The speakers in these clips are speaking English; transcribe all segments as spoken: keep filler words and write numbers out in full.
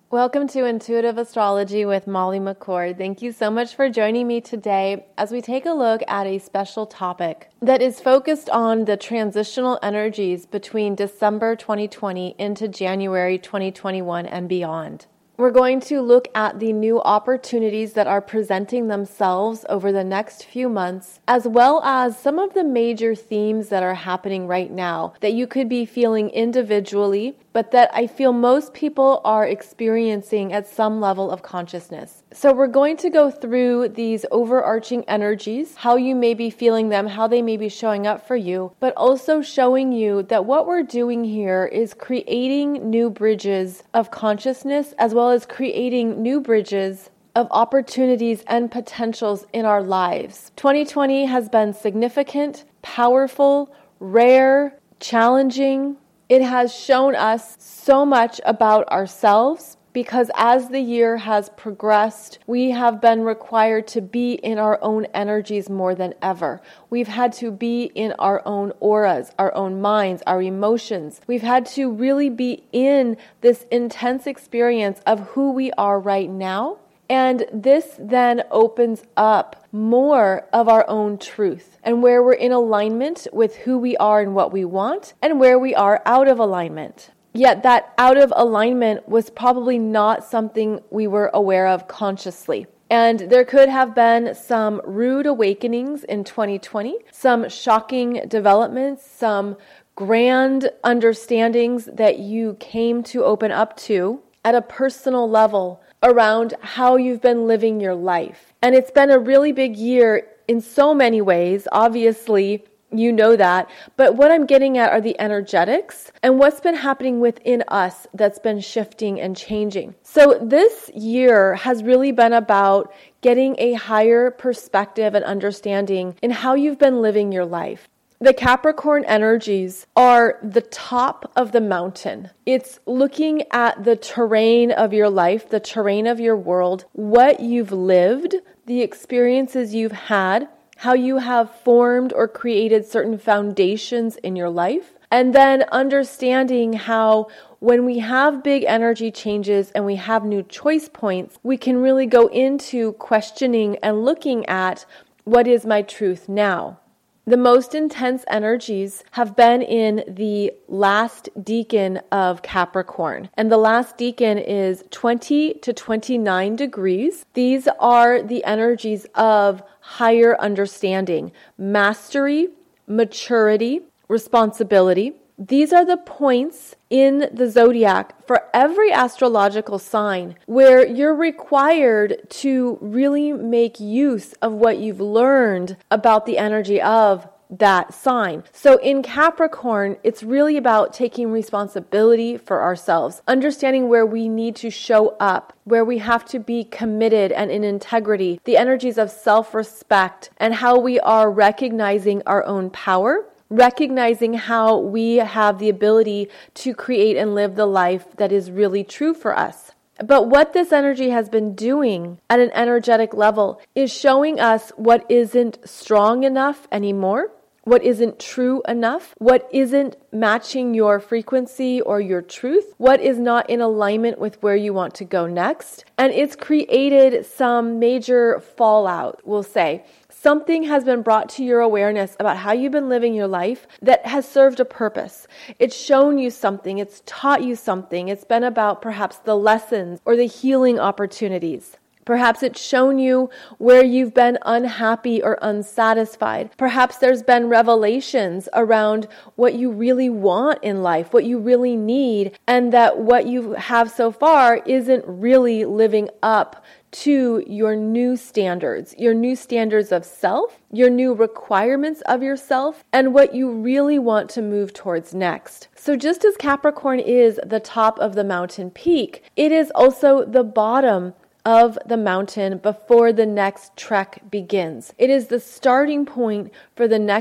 Welcome to Intuitive Astrology with Molly McCord. Thank you so much for joining me today as we take a look at a special topic that is focused on the transitional energies between December twenty twenty into January twenty twenty-one and beyond. We're going to look at the new opportunities that are presenting themselves over the next few months, as well as some of the major themes that are happening right now that you could be feeling individually, but that I feel most people are experiencing at some level of consciousness. So we're going to go through these overarching energies, how you may be feeling them, how they may be showing up for you, but also showing you that what we're doing here is creating new bridges of consciousness, as well as creating new bridges of opportunities and potentials in our lives. twenty twenty has been significant, powerful, rare, challenging. It has shown us so much about ourselves because as the year has progressed, we have been required to be in our own energies more than ever. We've had to be in our own auras, our own minds, our emotions. We've had to really be in this intense experience of who we are right now. And this then opens up more of our own truth and where we're in alignment with who we are and what we want and where we are out of alignment. Yet that out of alignment was probably not something we were aware of consciously. And there could have been some rude awakenings in twenty twenty, some shocking developments, some grand understandings that you came to open up to at a personal level around how you've been living your life. And it's been a really big year in so many ways. Obviously, you know that. But what I'm getting at are the energetics and what's been happening within us that's been shifting and changing. So this year has really been about getting a higher perspective and understanding in how you've been living your life. The Capricorn energies are the top of the mountain. It's looking at the terrain of your life, the terrain of your world, what you've lived, the experiences you've had, how you have formed or created certain foundations in your life, and then understanding how when we have big energy changes and we have new choice points, we can really go into questioning and looking at what is my truth now. The most intense energies have been in the last decan of Capricorn. And the last decan is twenty to twenty-nine degrees. These are the energies of higher understanding, mastery, maturity, responsibility. These are the points in the zodiac for every astrological sign where you're required to really make use of what you've learned about the energy of that sign. So in Capricorn, it's really about taking responsibility for ourselves, understanding where we need to show up, where we have to be committed and in integrity, the energies of self-respect, and how we are recognizing our own power, recognizing how we have the ability to create and live the life that is really true for us. But what this energy has been doing at an energetic level is showing us what isn't strong enough anymore, what isn't true enough, what isn't matching your frequency or your truth, what is not in alignment with where you want to go next. And it's created some major fallout, we'll say. Something has been brought to your awareness about how you've been living your life that has served a purpose. It's shown you something. It's taught you something. It's been about perhaps the lessons or the healing opportunities. Perhaps it's shown you where you've been unhappy or unsatisfied. Perhaps there's been revelations around what you really want in life, what you really need, and that what you have so far isn't really living up to your new standards, your new standards of self, your new requirements of yourself, and what you really want to move towards next. So just as Capricorn is the top of the mountain peak, it is also the bottom of the mountain before the next trek begins. It is the starting point for the next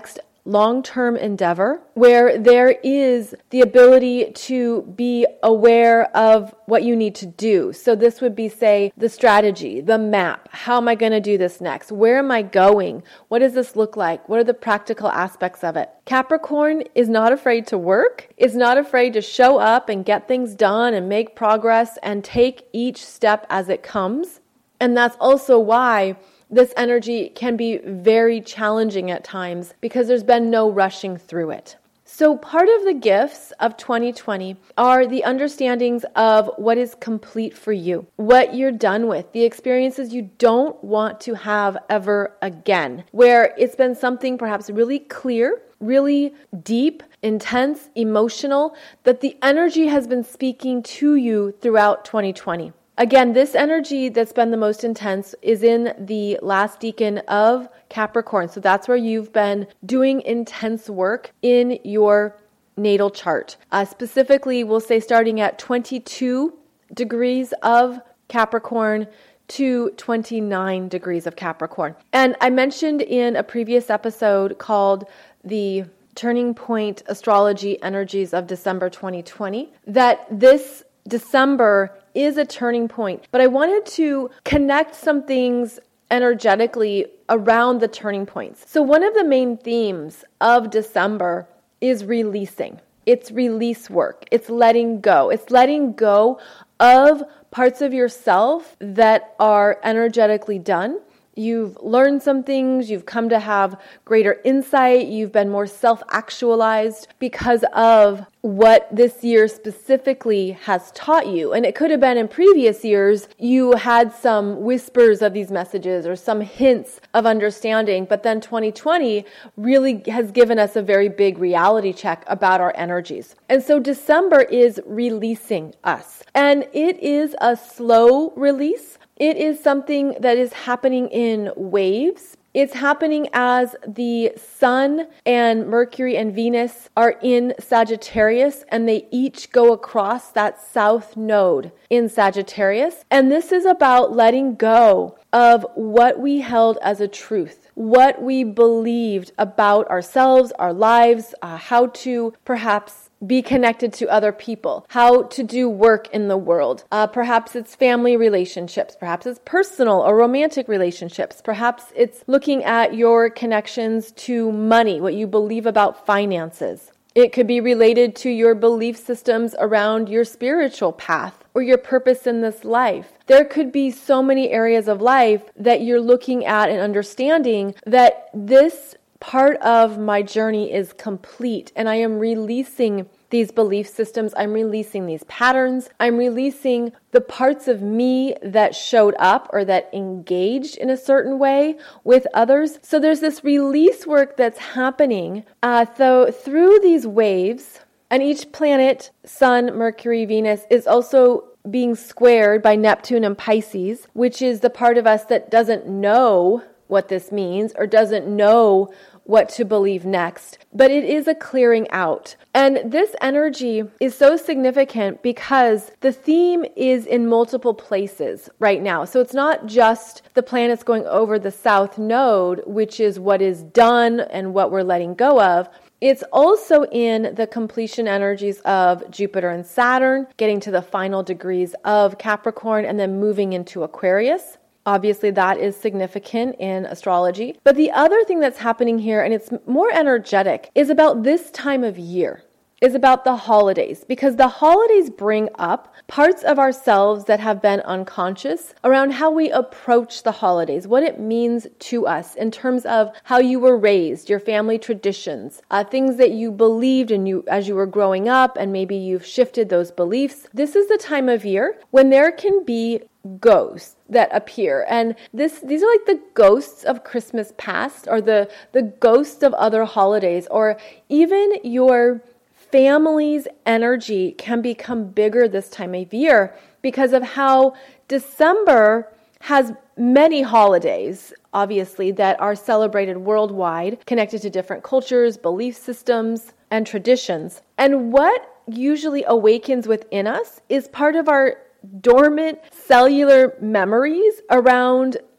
long-term endeavor where there is the ability to be aware of what you need to do. So this would be, say, the strategy, the map. How am I going to do this next? Where am I going? What does this look like? What are the practical aspects of it? Capricorn is not afraid to work, is not afraid to show up and get things done and make progress and take each step as it comes. And that's also why this energy can be very challenging at times because there's been no rushing through it. So part of the gifts of twenty twenty are the understandings of what is complete for you, what you're done with, the experiences you don't want to have ever again, where it's been something perhaps really clear, really deep, intense, emotional, that the energy has been speaking to you throughout twenty twenty. Again, this energy that's been the most intense is in the last decan of Capricorn. So that's where you've been doing intense work in your natal chart. Uh, specifically, we'll say starting at twenty-two degrees of Capricorn to twenty-nine degrees of Capricorn. And I mentioned in a previous episode called the Turning Point Astrology Energies of December twenty twenty that this December is a turning point, but I wanted to connect some things energetically around the turning points. So one of the main themes of December is releasing. It's release work. It's letting go. It's letting go of parts of yourself that are energetically done. You've learned some things, you've come to have greater insight, you've been more self-actualized because of what this year specifically has taught you. And it could have been in previous years, you had some whispers of these messages or some hints of understanding, but then twenty twenty really has given us a very big reality check about our energies. And so December is releasing us. And it is a slow release. It is something that is happening in waves. It's happening as the Sun and Mercury and Venus are in Sagittarius, and they each go across that south node in Sagittarius. And this is about letting go of what we held as a truth, what we believed about ourselves, our lives, uh, how to perhaps be connected to other people, how to do work in the world. Uh, perhaps it's family relationships, perhaps it's personal or romantic relationships, perhaps it's looking at your connections to money, what you believe about finances. It could be related to your belief systems around your spiritual path or your purpose in this life. There could be so many areas of life that you're looking at and understanding that this part of my journey is complete, and I am releasing these belief systems. I'm releasing these patterns. I'm releasing the parts of me that showed up or that engaged in a certain way with others. So there's this release work that's happening uh, so through these waves, and each planet, Sun, Mercury, Venus, is also being squared by Neptune and Pisces, which is the part of us that doesn't know what this means or doesn't know what to believe next. But it is a clearing out. And this energy is so significant because the theme is in multiple places right now. So it's not just the planets going over the south node, which is what is done and what we're letting go of. It's also in the completion energies of Jupiter and Saturn, getting to the final degrees of Capricorn and then moving into Aquarius. Obviously, that is significant in astrology. But the other thing that's happening here, and it's more energetic, is about this time of year, is about the holidays. Because the holidays bring up parts of ourselves that have been unconscious around how we approach the holidays, what it means to us in terms of how you were raised, your family traditions, uh, things that you believed in you as you were growing up, and maybe you've shifted those beliefs. This is the time of year when there can be ghosts that appear, and this these are like the ghosts of Christmas past, or the the ghosts of other holidays, or even your family's energy can become bigger this time of year because of how December has many holidays, obviously, that are celebrated worldwide, connected to different cultures, belief systems, and traditions. And what usually awakens within us is part of our dormant cellular memories around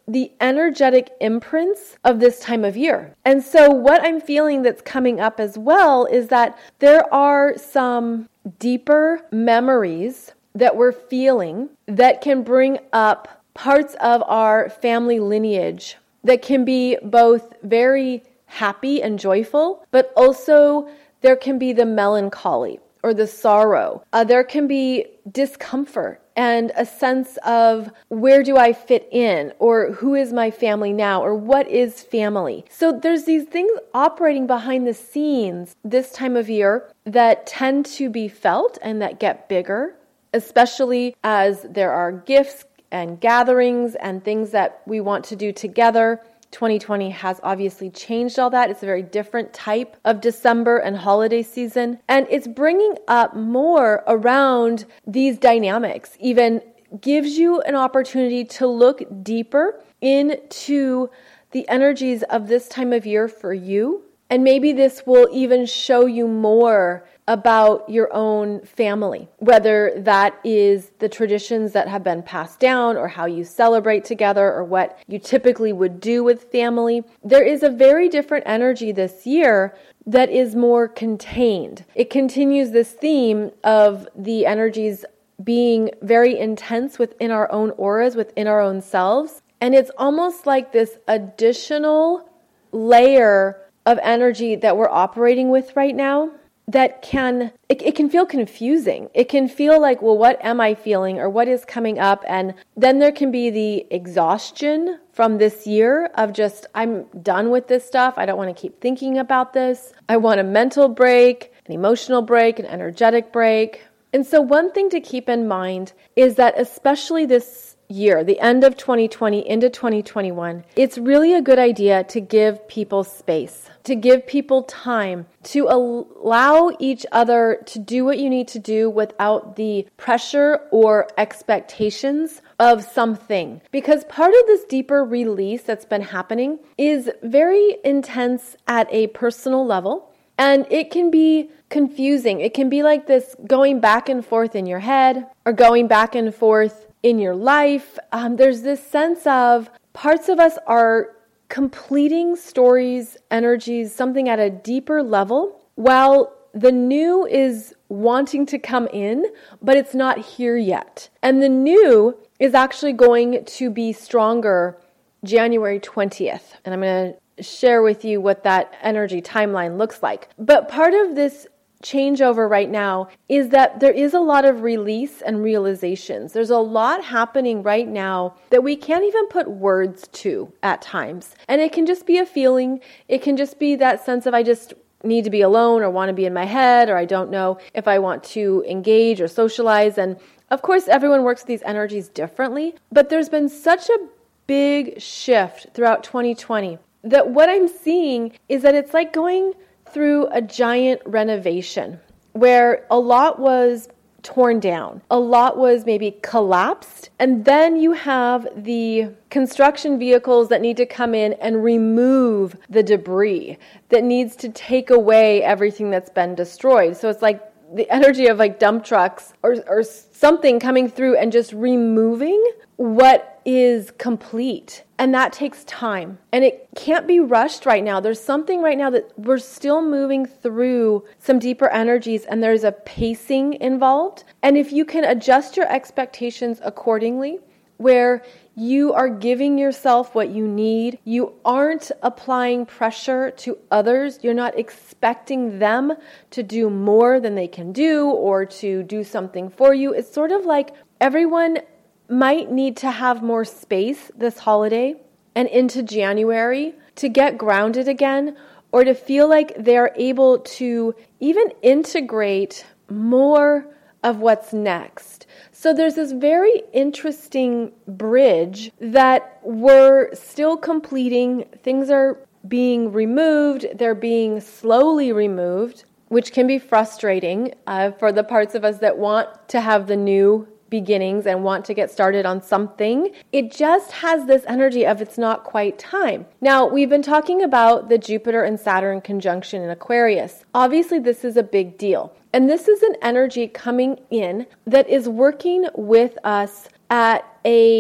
the energetic imprints of this time of year. And so what I'm feeling that's coming up as well is that there are some deeper memories that we're feeling that can bring up parts of our family lineage that can be both very happy and joyful, but also there can be the melancholy or the sorrow. Uh, there can be discomfort and a sense of where do I fit in, or who is my family now, or what is family. So there's these things operating behind the scenes this time of year that tend to be felt and that get bigger, especially as there are gifts and gatherings and things that we want to do together. twenty twenty has obviously changed all that. It's a very different type of December and holiday season. And it's bringing up more around these dynamics, even gives you an opportunity to look deeper into the energies of this time of year for you. And maybe this will even show you more about your own family, whether that is the traditions that have been passed down or how you celebrate together or what you typically would do with family. There is a very different energy this year that is more contained. It continues this theme of the energies being very intense within our own auras, within our own selves. And it's almost like this additional layer of energy that we're operating with right now that can, it, it can feel confusing. It can feel like, well, what am I feeling or what is coming up? And then there can be the exhaustion from this year of just, I'm done with this stuff. I don't want to keep thinking about this. I want a mental break, an emotional break, an energetic break. And so one thing to keep in mind is that especially this year, the end of twenty twenty into twenty twenty-one, it's really a good idea to give people space, to give people time, to allow each other to do what you need to do without the pressure or expectations of something. Because part of this deeper release that's been happening is very intense at a personal level. And it can be confusing. It can be like this going back and forth in your head or going back and forth in your life. Um, there's this sense of parts of us are completing stories, energies, something at a deeper level, while the new is wanting to come in, but it's not here yet. And the new is actually going to be stronger January twentieth. And I'm going to share with you what that energy timeline looks like. But part of this changeover right now is that there is a lot of release and realizations. There's a lot happening right now that we can't even put words to at times. And it can just be a feeling. It can just be that sense of I just need to be alone or want to be in my head, or I don't know if I want to engage or socialize. And of course, everyone works with these energies differently, but there's been such a big shift throughout twenty twenty that what I'm seeing is that it's like going through a giant renovation where a lot was torn down, a lot was maybe collapsed, and then you have the construction vehicles that need to come in and remove the debris that needs to take away everything that's been destroyed. So it's like the energy of like dump trucks or, or something coming through and just removing what is complete. And that takes time. And it can't be rushed right now. There's something right now that we're still moving through some deeper energies, and there's a pacing involved. And if you can adjust your expectations accordingly, where you are giving yourself what you need, you aren't applying pressure to others, you're not expecting them to do more than they can do or to do something for you. It's sort of like everyone might need to have more space this holiday and into January to get grounded again, or to feel like they're able to even integrate more of what's next. So there's this very interesting bridge that we're still completing. Things are being removed. They're being slowly removed, which can be frustrating uh, for the parts of us that want to have the new beginnings and want to get started on something. It just has this energy of it's not quite time. Now, we've been talking about the Jupiter and Saturn conjunction in Aquarius. Obviously, this is a big deal. And this is an energy coming in that is working with us at a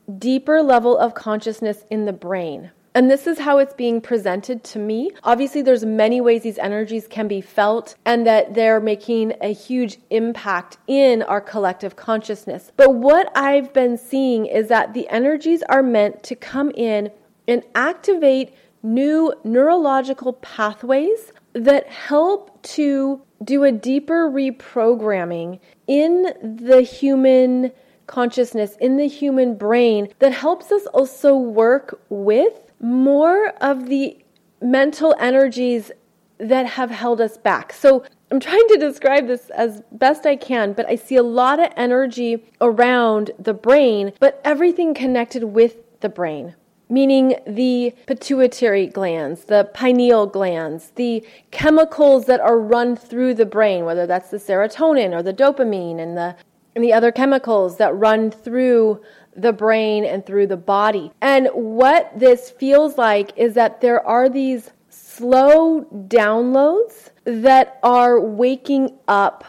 deeper level of consciousness in the brain. And this is how it's being presented to me. Obviously, there's many ways these energies can be felt and that they're making a huge impact in our collective consciousness. But what I've been seeing is that the energies are meant to come in and activate new neurological pathways that help to do a deeper reprogramming in the human consciousness, in the human brain, that helps us also work with more of the mental energies that have held us back. So I'm trying to describe this as best I can, but I see a lot of energy around the brain, but everything connected with the brain, meaning the pituitary glands, the pineal glands, the chemicals that are run through the brain, whether that's the serotonin or the dopamine and the and the other chemicals that run through the brain and through the body. And what this feels like is that there are these slow downloads that are waking up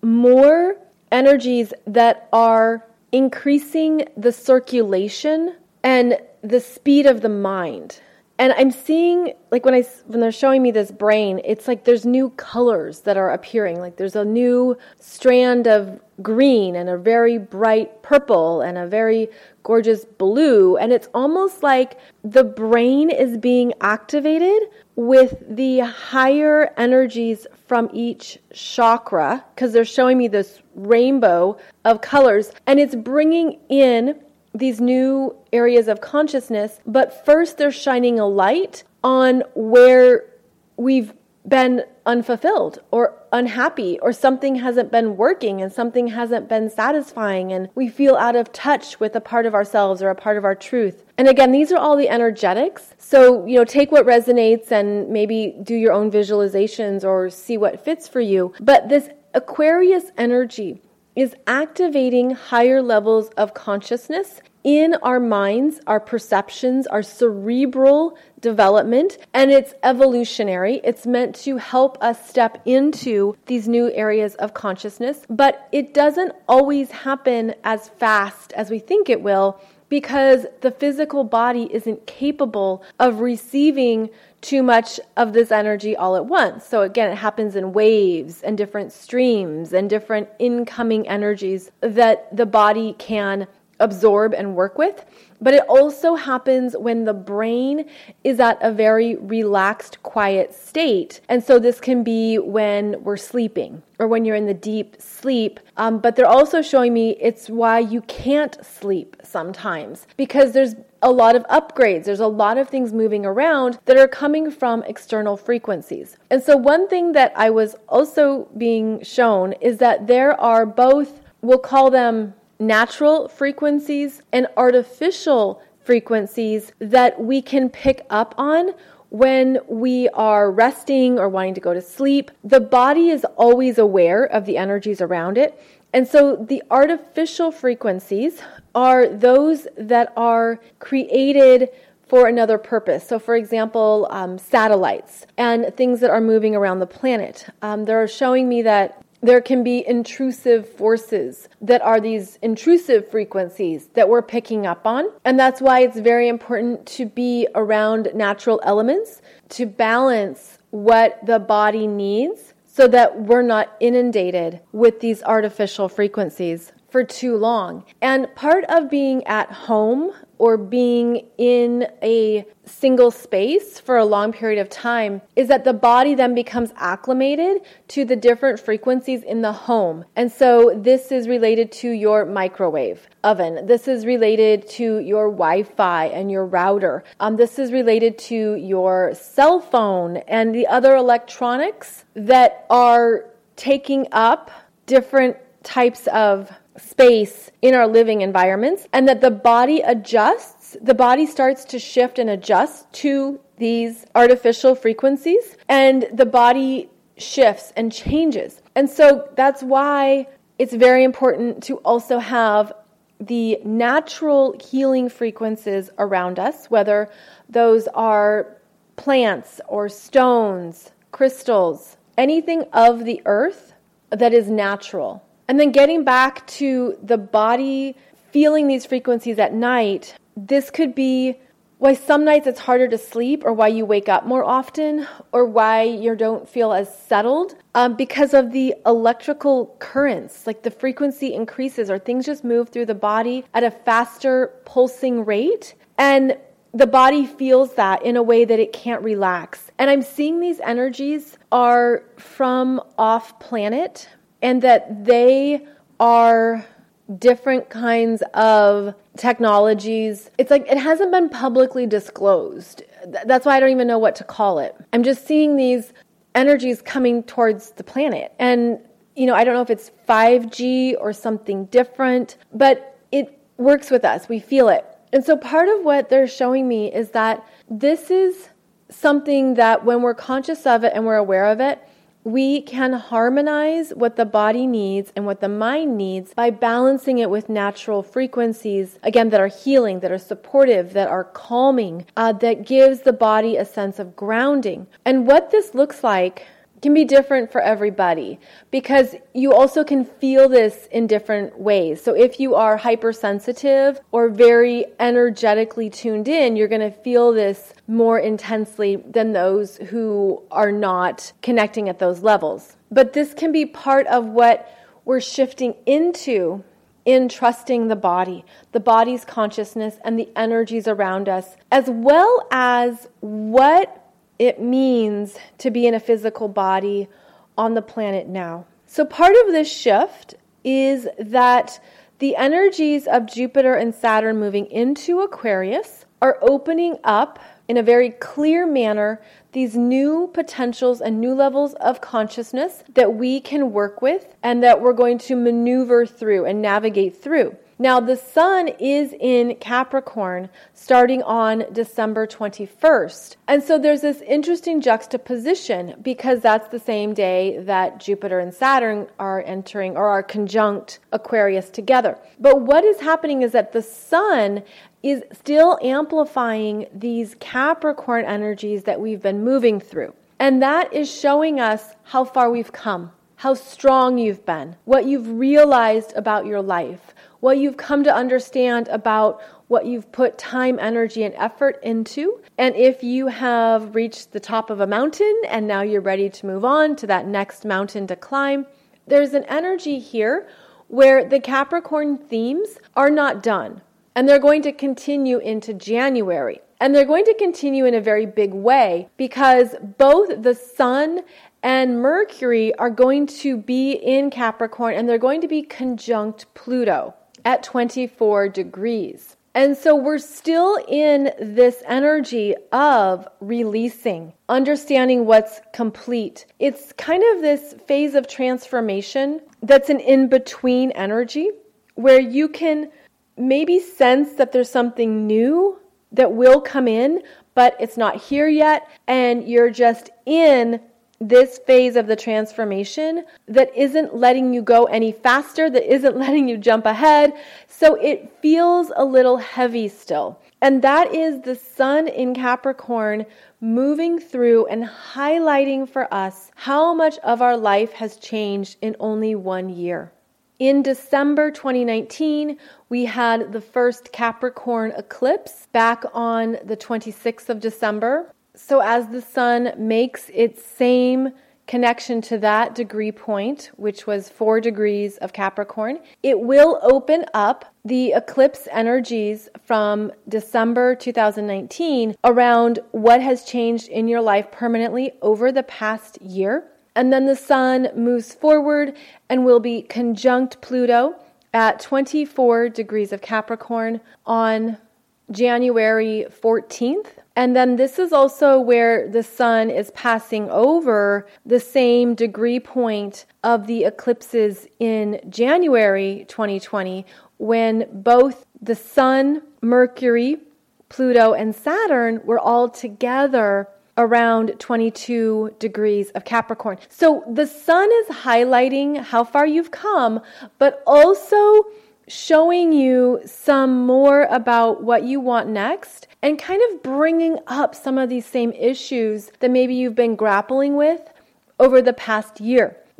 more energies that are increasing the circulation and the speed of the mind. And I'm seeing, like when I when they're showing me this brain, it's like there's new colors that are appearing. Like there's a new strand of green and a very bright purple and a very gorgeous blue. And it's almost like the brain is being activated with the higher energies from each chakra, because they're showing me this rainbow of colors, and it's bringing in these new areas of consciousness. But first they're shining a light on where we've been unfulfilled or unhappy, or something hasn't been working and something hasn't been satisfying, and we feel out of touch with a part of ourselves or a part of our truth. And again, these are all the energetics. So, you know, take what resonates and maybe do your own visualizations or see what fits for you. But this Aquarius energy is activating higher levels of consciousness in our minds, our perceptions, our cerebral development, and it's evolutionary. It's meant to help us step into these new areas of consciousness, but it doesn't always happen as fast as we think it will, because the physical body isn't capable of receiving too much of this energy all at once. So again, it happens in waves and different streams and different incoming energies that the body can absorb and work with. But it also happens when the brain is at a very relaxed, quiet state. And so this can be when we're sleeping or when you're in the deep sleep. Um, but they're also showing me it's why you can't sleep sometimes, because there's a lot of upgrades. There's a lot of things moving around that are coming from external frequencies. And so one thing that I was also being shown is that there are both, we'll call them natural frequencies and artificial frequencies that we can pick up on when we are resting or wanting to go to sleep. The body is always aware of the energies around it. And so the artificial frequencies are those that are created for another purpose. So for example, um, satellites and things that are moving around the planet. Um, they're showing me that there can be intrusive forces that are these intrusive frequencies that we're picking up on. And that's why it's very important to be around natural elements to balance what the body needs so that we're not inundated with these artificial frequencies for too long. And part of being at home or being in a single space for a long period of time is that the body then becomes acclimated to the different frequencies in the home. And so this is related to your microwave oven. This is related to your Wi-Fi and your router. Um, this is related to your cell phone and the other electronics that are taking up different types of space in our living environments, and that the body adjusts, the body starts to shift and adjust to these artificial frequencies, and the body shifts and changes. And so that's why it's very important to also have the natural healing frequencies around us, whether those are plants or stones, crystals, anything of the earth that is natural. And then getting back to the body feeling these frequencies at night, this could be why some nights it's harder to sleep, or why you wake up more often, or why you don't feel as settled, um, because of the electrical currents, like the frequency increases, or things just move through the body at a faster pulsing rate. And the body feels that in a way that it can't relax. And I'm seeing these energies are from off planet, and that they are different kinds of technologies. It's like it hasn't been publicly disclosed. That's why I don't even know what to call it. I'm just seeing these energies coming towards the planet. And, you know, I don't know if it's five G or something different, but it works with us. We feel it. And so part of what they're showing me is that this is something that when we're conscious of it and we're aware of it, we can harmonize what the body needs and what the mind needs by balancing it with natural frequencies, again, that are healing, that are supportive, that are calming, uh, that gives the body a sense of grounding. And what this looks like can be different for everybody, because you also can feel this in different ways. So if you are hypersensitive or very energetically tuned in, you're going to feel this more intensely than those who are not connecting at those levels. But this can be part of what we're shifting into in trusting the body, the body's consciousness and the energies around us, as well as what it means to be in a physical body on the planet now. So part of this shift is that the energies of Jupiter and Saturn moving into Aquarius are opening up in a very clear manner these new potentials and new levels of consciousness that we can work with and that we're going to maneuver through and navigate through. Now, the sun is in Capricorn starting on December twenty-first. And so there's this interesting juxtaposition, because that's the same day that Jupiter and Saturn are entering or are conjunct Aquarius together. But what is happening is that the sun is still amplifying these Capricorn energies that we've been moving through. And that is showing us how far we've come, how strong you've been, what you've realized about your life, what you've come to understand about what you've put time, energy, and effort into. And if you have reached the top of a mountain and now you're ready to move on to that next mountain to climb, there's an energy here where the Capricorn themes are not done. And they're going to continue into January. And they're going to continue in a very big way, because both the sun and Mercury are going to be in Capricorn, and they're going to be conjunct Pluto at twenty-four degrees. And so we're still in this energy of releasing, understanding what's complete. It's kind of this phase of transformation that's an in-between energy where you can maybe sense that there's something new that will come in, but it's not here yet, and you're just in this phase of the transformation that isn't letting you go any faster, that isn't letting you jump ahead. So it feels a little heavy still. And that is the sun in Capricorn moving through and highlighting for us how much of our life has changed in only one year. In December twenty nineteen, we had the first Capricorn eclipse back on the twenty-sixth of December. So as the sun makes its same connection to that degree point, which was four degrees of Capricorn, it will open up the eclipse energies from December two thousand nineteen around what has changed in your life permanently over the past year. And then the sun moves forward and will be conjunct Pluto at twenty-four degrees of Capricorn on January fourteenth. And then this is also where the sun is passing over the same degree point of the eclipses in January twenty twenty, when both the sun, Mercury, Pluto, and Saturn were all together around twenty-two degrees of Capricorn. So the sun is highlighting how far you've come, but also showing you some more about what you want next, and kind of bringing up some of these same issues that maybe you've been grappling with over the past year.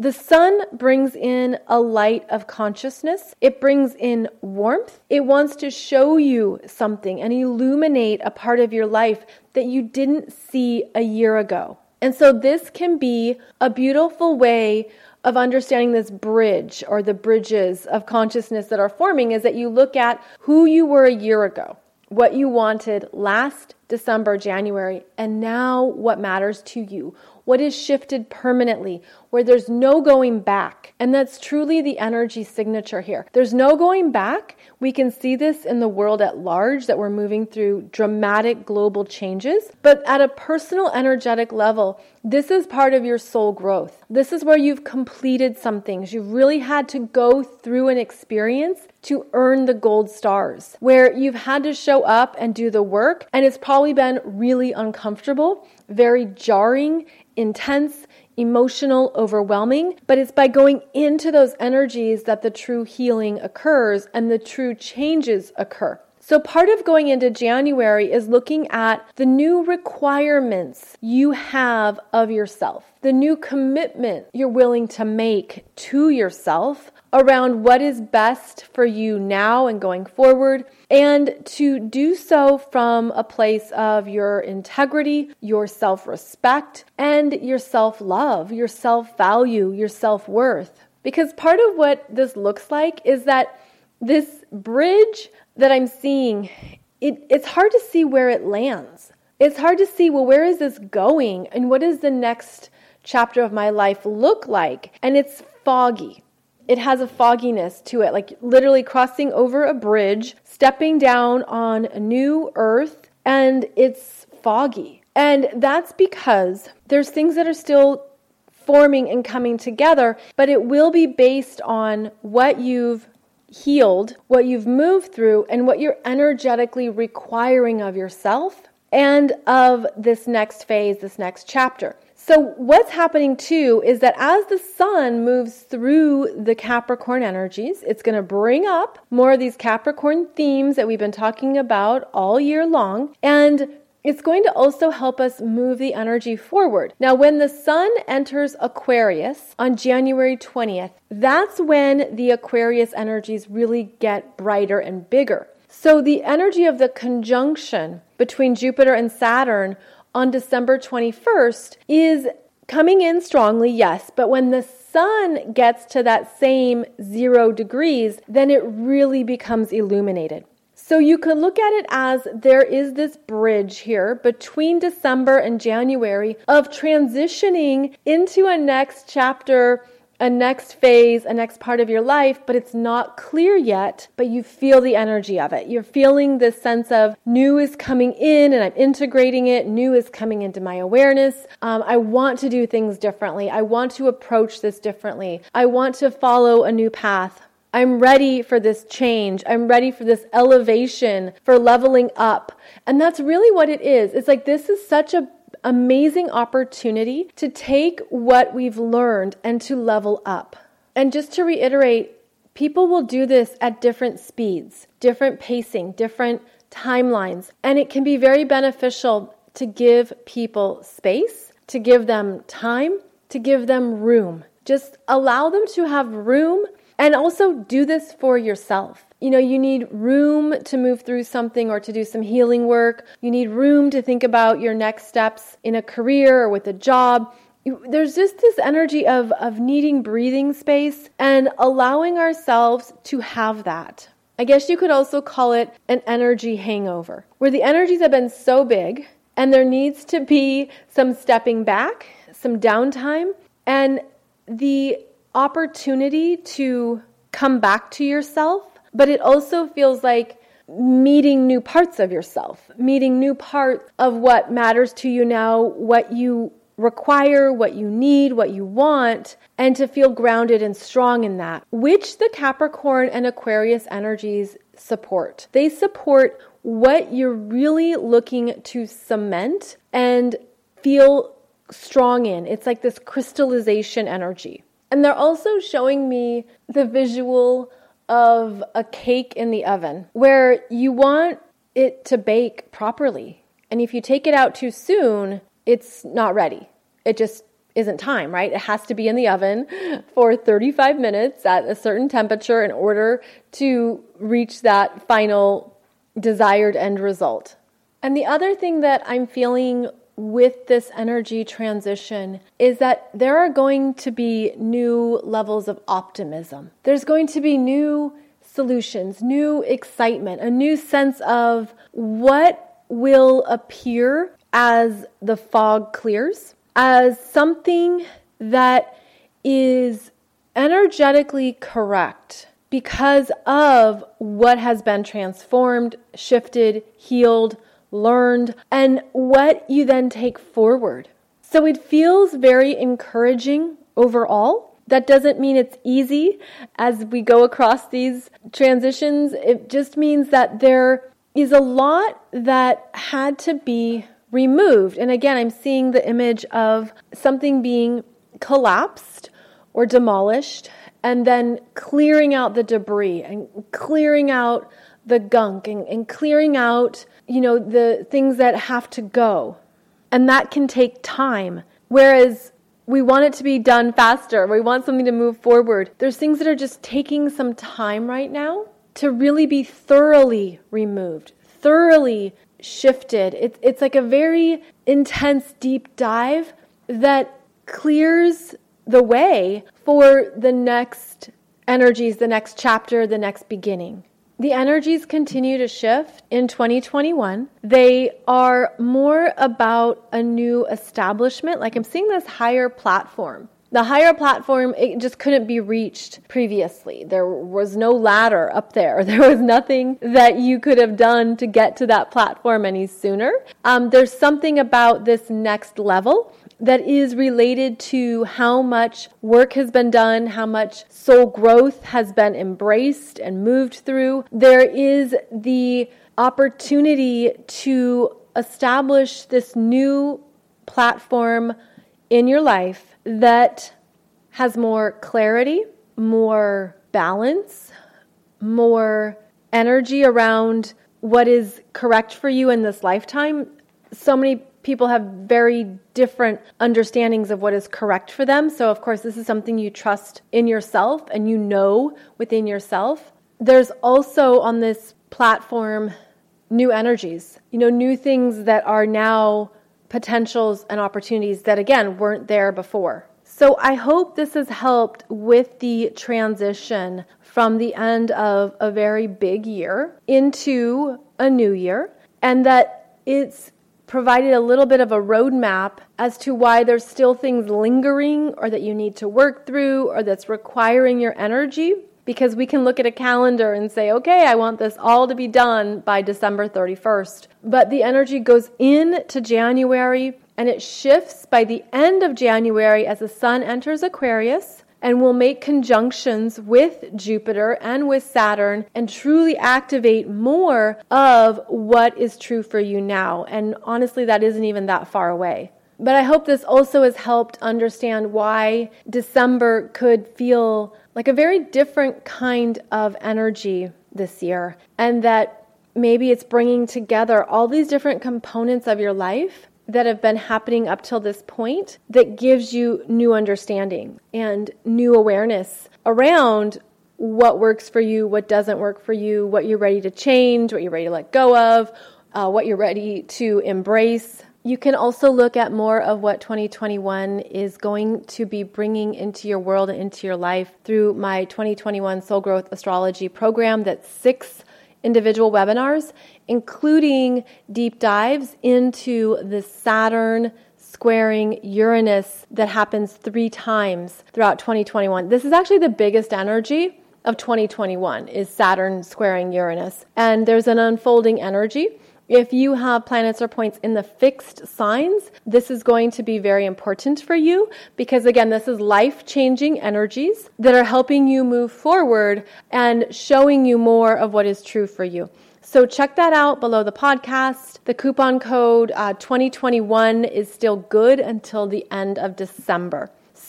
The sun brings in a light of consciousness. It brings in warmth. It wants to show you something and illuminate a part of your life that you didn't see a year ago. And so this can be a beautiful way of understanding this bridge, or the bridges of consciousness that are forming, is that you look at who you were a year ago, what you wanted last December, January, and now what matters to you, what is shifted permanently, where there's no going back. And that's truly the energy signature here. There's no going back. We can see this in the world at large, that we're moving through dramatic global changes. But at a personal energetic level, this is part of your soul growth. This is where you've completed some things. You've really had to go through an experience to earn the gold stars, where you've had to show up and do the work. And it's probably been really uncomfortable, very jarring, intense, emotional, overwhelming, but it's by going into those energies that the true healing occurs and the true changes occur. So part of going into January is looking at the new requirements you have of yourself, the new commitment you're willing to make to yourself around what is best for you now and going forward, and to do so from a place of your integrity, your self-respect, and your self-love, your self-value, your self-worth. Because part of what this looks like is that this bridge that I'm seeing, it, it's hard to see where it lands. It's hard to see, well, where is this going? And what does the next chapter of my life look like? And it's foggy. It has a fogginess to it, like literally crossing over a bridge, stepping down on a new earth, and it's foggy. And that's because there's things that are still forming and coming together, but it will be based on what you've healed, what you've moved through, and what you're energetically requiring of yourself and of this next phase, this next chapter. So what's happening too is that as the sun moves through the Capricorn energies, it's going to bring up more of these Capricorn themes that we've been talking about all year long, and it's going to also help us move the energy forward. Now, when the sun enters Aquarius on January twentieth, that's when the Aquarius energies really get brighter and bigger. So the energy of the conjunction between Jupiter and Saturn on December twenty-first is coming in strongly, yes, but when the sun gets to that same zero degrees, then it really becomes illuminated. So you could look at it as there is this bridge here between December and January of transitioning into a next chapter, a next phase, a next part of your life, but it's not clear yet, but you feel the energy of it. You're feeling this sense of new is coming in and I'm integrating it. New is coming into my awareness. Um, I want to do things differently. I want to approach this differently. I want to follow a new path. I'm ready for this change. I'm ready for this elevation, for leveling up. And that's really what it is. It's like this is such an amazing opportunity to take what we've learned and to level up. And just to reiterate, people will do this at different speeds, different pacing, different timelines. And it can be very beneficial to give people space, to give them time, to give them room. Just allow them to have room. And also do this for yourself. You know, you need room to move through something or to do some healing work. You need room to think about your next steps in a career or with a job. You, there's just this energy of, of needing breathing space and allowing ourselves to have that. I guess you could also call it an energy hangover, where the energies have been so big and there needs to be some stepping back, some downtime, and the opportunity to come back to yourself, but it also feels like meeting new parts of yourself, meeting new parts of what matters to you now, what you require, what you need, what you want, and to feel grounded and strong in that, which the Capricorn and Aquarius energies support. They support what you're really looking to cement and feel strong in. It's like this crystallization energy. And they're also showing me the visual of a cake in the oven where you want it to bake properly. And if you take it out too soon, it's not ready. It just isn't time, right? It has to be in the oven for thirty-five minutes at a certain temperature in order to reach that final desired end result. And the other thing that I'm feeling with this energy transition is that there are going to be new levels of optimism. There's going to be new solutions, new excitement, a new sense of what will appear as the fog clears, as something that is energetically correct because of what has been transformed, shifted, healed, learned, and what you then take forward. So it feels very encouraging overall. That doesn't mean it's easy as we go across these transitions. It just means that there is a lot that had to be removed. And again, I'm seeing the image of something being collapsed or demolished and then clearing out the debris and clearing out the gunk and, and clearing out, you know, the things that have to go. And that can take time. Whereas we want it to be done faster. We want something to move forward. There's things that are just taking some time right now to really be thoroughly removed, thoroughly shifted. It's it's like a very intense deep dive that clears the way for the next energies, the next chapter, the next beginning. The energies continue to shift in twenty twenty-one. They are more about a new establishment. Like I'm seeing this higher platform. The higher platform, it just couldn't be reached previously. There was no ladder up there. There was nothing that you could have done to get to that platform any sooner. Um, there's something about this next level that is related to how much work has been done, how much soul growth has been embraced and moved through. There is the opportunity to establish this new platform in your life that has more clarity, more balance, more energy around what is correct for you in this lifetime. So many people have very different understandings of what is correct for them. So of course, this is something you trust in yourself and you know within yourself. There's also on this platform new energies, you know, new things that are now potentials and opportunities that, again, weren't there before. So I hope this has helped with the transition from the end of a very big year into a new year, and that it's provided a little bit of a roadmap as to why there's still things lingering or that you need to work through or that's requiring your energy. Because we can look at a calendar and say, okay, I want this all to be done by December thirty-first. But the energy goes into January and it shifts by the end of January as the sun enters Aquarius and will make conjunctions with Jupiter and with Saturn and truly activate more of what is true for you now. And honestly, that isn't even that far away. But I hope this also has helped understand why December could feel like a very different kind of energy this year, and that maybe it's bringing together all these different components of your life that have been happening up till this point that gives you new understanding and new awareness around what works for you, what doesn't work for you, what you're ready to change, what you're ready to let go of, uh, what you're ready to embrace. You can also look at more of what twenty twenty-one is going to be bringing into your world and into your life through my twenty twenty-one Soul Growth Astrology program. That's six individual webinars, including deep dives into the Saturn squaring Uranus that happens three times throughout twenty twenty-one. This is actually the biggest energy of twenty twenty-one, is Saturn squaring Uranus. And there's an unfolding energy. If you have planets or points in the fixed signs, this is going to be very important for you because, again, this is life-changing energies that are helping you move forward and showing you more of what is true for you. So check that out below the podcast. The coupon code uh, twenty twenty-one is still good until the end of December.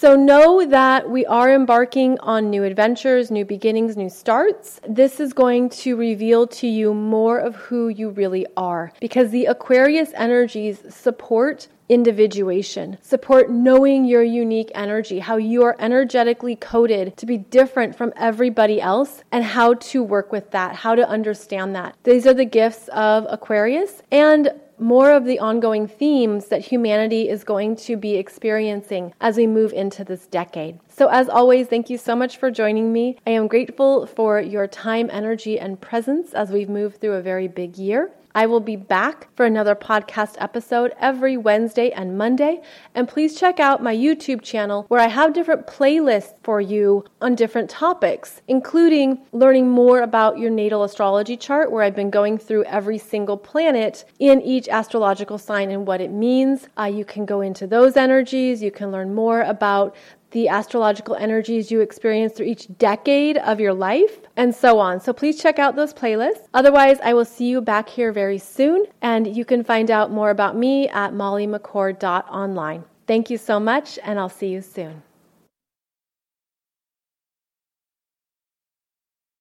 So know that we are embarking on new adventures, new beginnings, new starts. This is going to reveal to you more of who you really are, because the Aquarius energies support individuation, support knowing your unique energy, how you are energetically coded to be different from everybody else, and how to work with that, how to understand that. These are the gifts of Aquarius, and more of the ongoing themes that humanity is going to be experiencing as we move into this decade. So as always, thank you so much for joining me. I am grateful for your time, energy, and presence as we've moved through a very big year. I will be back for another podcast episode every Wednesday and Monday. And please check out my YouTube channel where I have different playlists for you on different topics, including learning more about your natal astrology chart, where I've been going through every single planet in each astrological sign and what it means. Uh, you can go into those energies. You can learn more about the astrological energies you experience through each decade of your life, and so on. So please check out those playlists. Otherwise, I will see you back here very soon, and you can find out more about me at molly mccord dot online. Thank you so much, and I'll see you soon.